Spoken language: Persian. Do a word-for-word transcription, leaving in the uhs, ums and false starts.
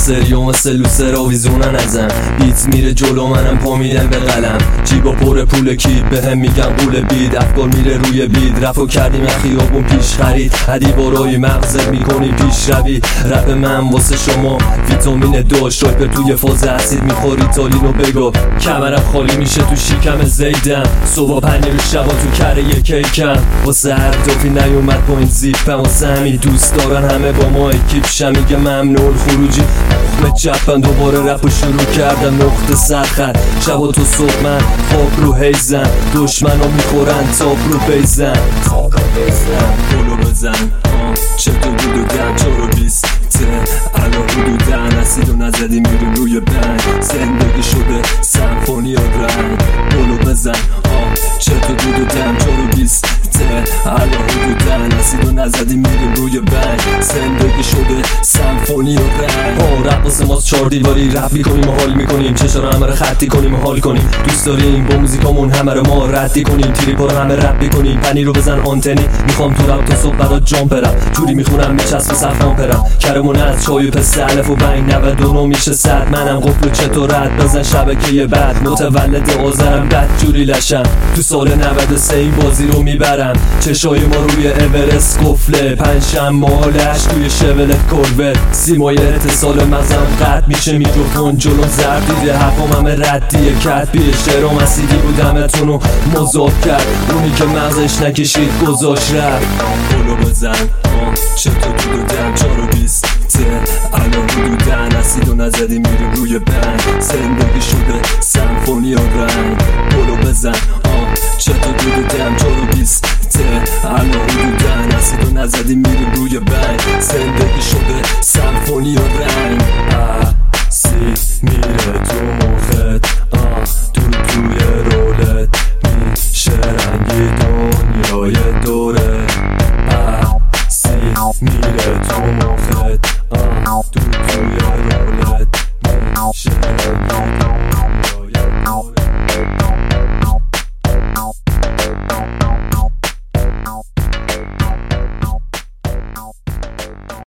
استریو مثل لوسر آویزونن ازم، بیت میره جلو منم پا میدم به قلم، جیبا پر پول کیپ بهم میگن قول بید، افکار میره روی بید، رفو کردیم خیابون پیش خرید، هدی برای مغزت میکنی پیش روی، رپ من واسه شما ویتامین دو، شایپر توی فاز اسید میخوری تالینو بگو، کمرم خالی میشه تو شیکم زیدم، صبح پنیر و شبا تو کره یک کیکم، واسه هر دوفی نیومد با این زیپم، واسه همین دوست دارن همه با ما اکیپ شم، میگه ممنون خروجی مخمه چپن، دوباره رپو شروع کردم نقطه سرخط، شبا تو صبح من خواب رو هیزم، دشمن ها میخورن تاپ رو بیزن، بولو بزن چطور بود و دم چار و بیست الان حدودن اسید و نزدی میریم روی بند، زندگی شده سمفونی و رنگ، بولو بزن چطور بود و دم چار و بیست الان حدودن اسید و نزدی میریم روی بند، زندگی شده سمفونی و رنگ. آه رپ واسه ماست چار دیواری، رپ میکنیم و حال میکنیم، چشا رو همه رو خطی کنیم و حال کنیم، دوست داریم با موزیکامون همه رو ما ردی کنیم، تریپا رو همه رپ میکنیم، پنیر رو بزن آنتنی، میخوام تو رپ تا صبح برات جام برم، جوری میخونم میچسب صفران پرم، کرمون از چای و پسته الف و بنگ نود و نه میشه صد، منم قفل و چطور رد بزن شبکه بعد، متولد آذرم بد جوری لشم، تو سال نود و سه این بازی رو میبرم، چشای ما روی اورست قفله، پنجشنبه مالش توی شولت کلوه، سیمای اتصال مزم قطع میشه، میکروفون جلو زردیده، حرفام همه ردیه، کتبی شعرام اسیدی بودمتون رو مذاب کرد، اونی که مغزش نکشید گذاشت رفت، بولو بزن چطور بود و دم چار و بیست الان حدودن اسید و نزدی میریم روی بند، زندگی شده سمفونی و رنگ، بولو بزن چطور بود و دم چار و بیست الان حدودن اسید و نزدی میریم روی بند، زندگی شده